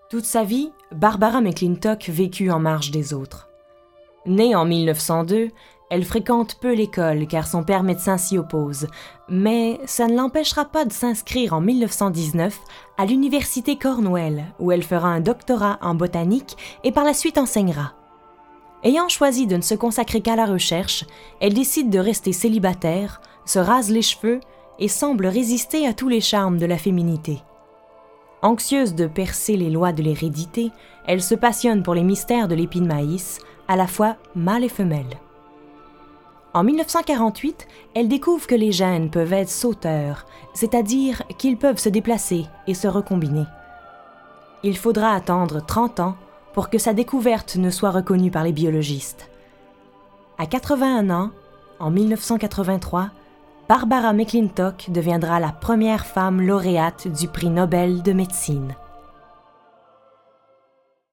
Toute sa vie, Barbara McClintock vécut en marge des autres. Née en 1902, elle fréquente peu l'école car son père médecin s'y oppose, mais ça ne l'empêchera pas de s'inscrire en 1919 à l'université Cornell, où elle fera un doctorat en botanique et par la suite enseignera. Ayant choisi de ne se consacrer qu'à la recherche, elle décide de rester célibataire, se rase les cheveux et semble résister à tous les charmes de la féminité. Anxieuse de percer les lois de l'hérédité, elle se passionne pour les mystères de l'épi de maïs, à la fois mâle et femelle. En 1948, elle découvre que les gènes peuvent être sauteurs, c'est-à-dire qu'ils peuvent se déplacer et se recombiner. Il faudra attendre 30 ans pour que sa découverte ne soit reconnue par les biologistes. À 81 ans, en 1983, Barbara McClintock deviendra la première femme lauréate du prix Nobel de médecine.